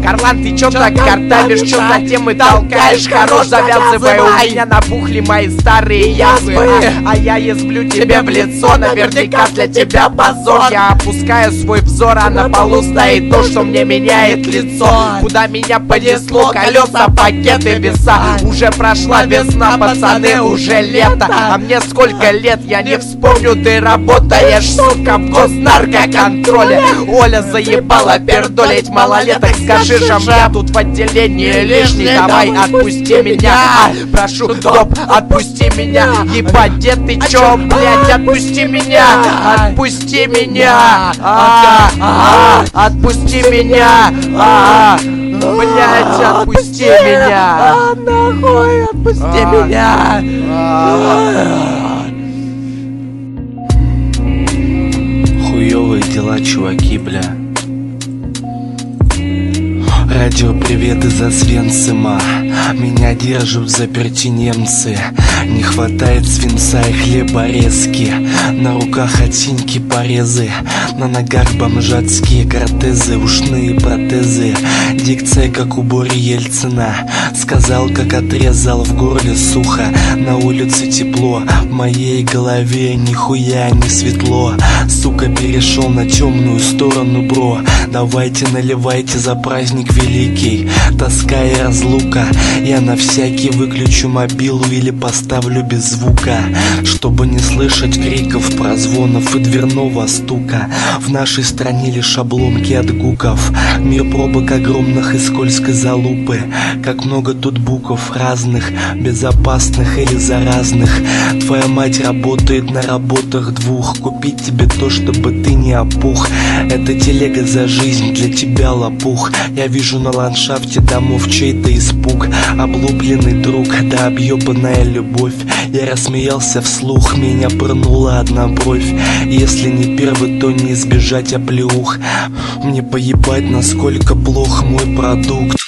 Карлан, ты чё так картавишь, чё за темы толкаешь? Хорош, завязывай, у меня набухли мои старые язвы. А я изблю тебе в лицо, наверняка для тебя позор. Я опускаю свой взор, а на полу стоит то, что мне меняет лицо. Куда меня понесло, колеса, пакеты, веса. Уже прошла весна, пацаны, уже лето. А мне сколько лет, я не вспомню. Ты работаешь, сука, в госнаркоконтроле. Оля заебала пердолить малолеток. Скажи же мне, тут в отделении лишний. Давай отпусти меня, прошу, топ, отпусти меня. Ебать, дед, ты чё, блядь, отпусти меня. Отпусти меня, отпусти меня, блядь, отпусти меня. Нахуй, отпусти меня. Хуёвые дела, чуваки, бля. Радио привет из Освенцима. Меня держат в заперти немцы. Не хватает свинца и хлеборезки. На руках от синьки порезы, на ногах бомжатские протезы, ушные протезы. Дикция как у Бори Ельцина. Сказал, как отрезал, в горле сухо. На улице тепло, в моей голове нихуя не светло. Сука, перешел на темную сторону, бро. Давайте наливайте за праздник великий. Тоска и разлука. Я на всякий выключу мобилу или поставлю без звука, чтобы не слышать криков, прозвонов и дверного стука. В нашей стране лишь обломки от гуков. Мир пробок огромных и скользкой залупы. Как много тут букв разных, безопасных или заразных. Твоя мать работает на работах двух. Купить тебе то, чтобы ты не опух. Это телега за жизнь, для тебя лопух. Я вижу на ландшафте домов чей-то испуг. Облупленный друг, да объебанная любовь. Я рассмеялся вслух, меня пырнула одна бровь. Если не первый, то не избежать оплеух. Мне поебать, насколько плох мой продукт.